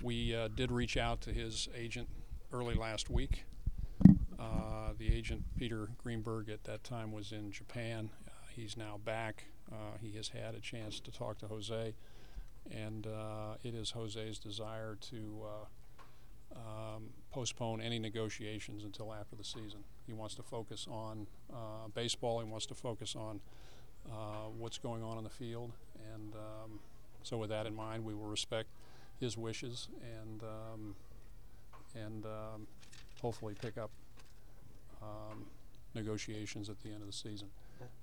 We did reach out to his agent early last week. The agent, Peter Greenberg, at that time was in Japan. He's now back. He has had a chance to talk to Jose, and it is Jose's desire to postpone any negotiations until after the season. He wants to focus on baseball. He wants to focus on what's going on the field, and so with that in mind, we will respect his wishes and hopefully pick up negotiations at the end of the season.